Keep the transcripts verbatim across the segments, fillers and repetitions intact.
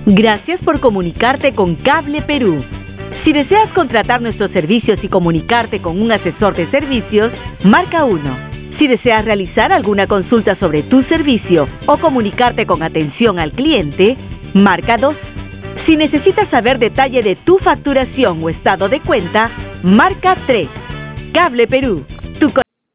Gracias por comunicarte con Cable Perú. Si deseas contratar nuestros servicios y comunicarte con un asesor de servicios, marca uno. Si deseas realizar alguna consulta sobre tu servicio o comunicarte con atención al cliente, marca dos. Si necesitas saber detalle de tu facturación o estado de cuenta, marca tres. Cable Perú. Tu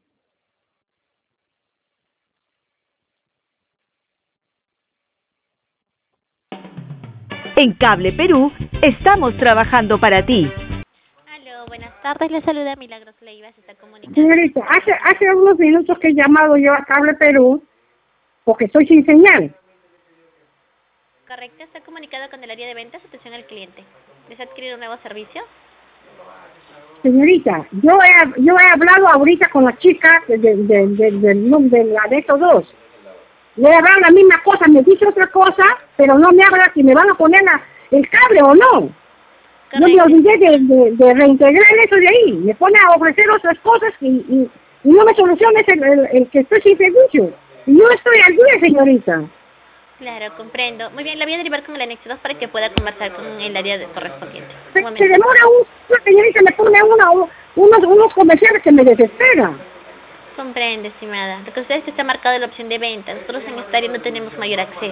En Cable Perú, estamos trabajando para ti. Aló, buenas tardes, le saluda Milagros Leiva, se está comunicando. Señorita, hace, hace unos minutos que he llamado yo a Cable Perú porque estoy sin señal. Correcto, está comunicado con el área de ventas, atención al cliente. ¿Desea adquirir un nuevo servicio? Señorita, yo he, yo he hablado ahorita con la chica de, de, de, de, de, de la de estos dos. Le he hablado la misma cosa, me dice otra cosa, pero no me habla si me van a poner la, el cable o no. Correcto. Yo me olvidé de, de, de reintegrar eso de ahí. Me pone a ofrecer otras cosas y, y, y no me soluciona el, el, el que estoy sin servicio. Y yo estoy al día, señorita. Claro, comprendo. Muy bien, la voy a derivar con el anexo dos para que pueda conversar con el área de correspondiente. Se, se demora un, una señorita me pone una, unos, unos comerciales que me desesperan. Comprende, estimada. Lo que usted es que está marcado en la opción de venta. Nosotros en esta área no tenemos mayor acceso.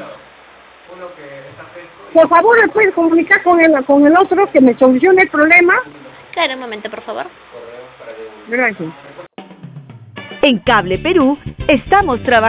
Por favor, ¿me puede comunicar con el, con el otro que me solucione el problema? Claro, un momento, por favor. Gracias. En Cable Perú, estamos trabajando.